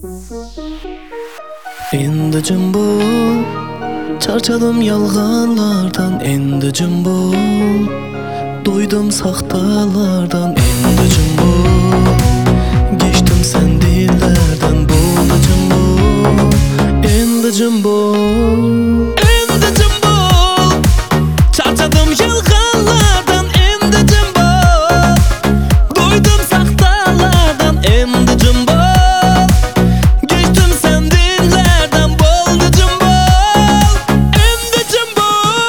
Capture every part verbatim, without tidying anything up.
Endi jumbo, charchadim yolg'onlardan. Endi jumbo, doydum saxtalardan. Endi jumbo, geçtim sen dillerden. Bo'ldi jumbo, endi jumbo, endi jumbo, charchadim yolg'onlardan. Endi jumbo, doydum saxtalardan. Endi jumbo, geçtim sen dillerden. Bo'ldi jumbo, endi jumbo.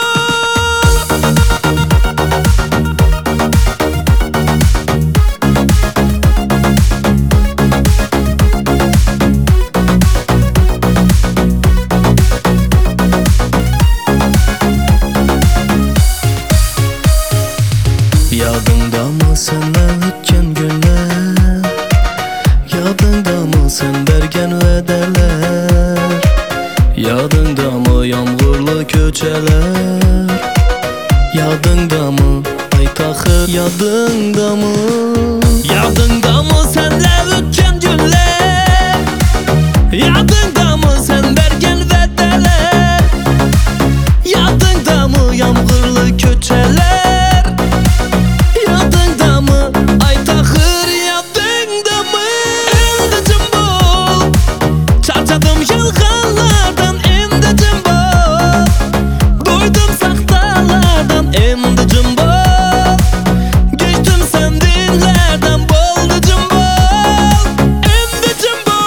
Yadındamı senden ötken günler? Yadındamı sen bergen vədeler? Yadındamı yağmurlu köçeler? Yadındamı paytaxı? Yadındamı? Yadındamı senle ötken günler? Yadındamı sen bergen vədeler? Yadındamı yağmurlu köçeler? Yadındamı ay taxır? Yadındamı? Endi jumbo, charchadim yolg'onlardan. Endi jumbo, doydum saxtalardan. Endi jumbo, geçtim sen dillerden. Bo'ldi jumbo, endi jumbo.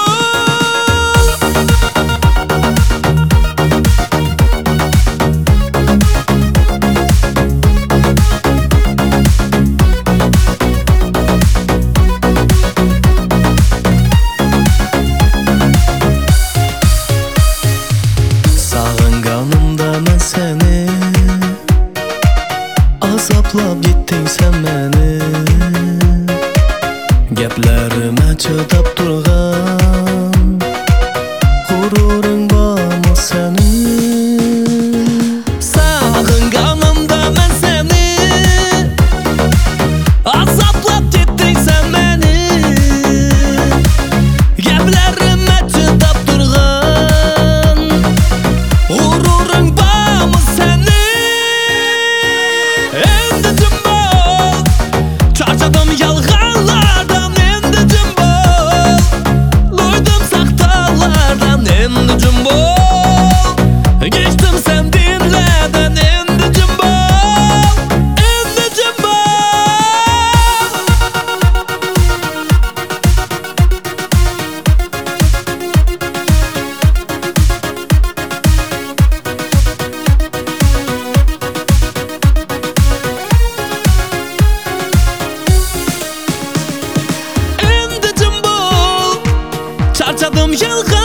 Sağınganımda mən səni, azablab gittin sen məni. Geplerime çıdap durğan, gururun barmı senin? Sağınganımda mən səni, azablab gittin sen məni. Geplerime çıdap durğan, gururun barmı senin? Endi jumbo, charchadim yolg'onlardan. Endi jumbo, doydum saxtalardan. Endi jumbo, geçtim sen dillerden. Endi jumbo, endi jumbo. Endi jumbo, charchadim yolg'onlardan.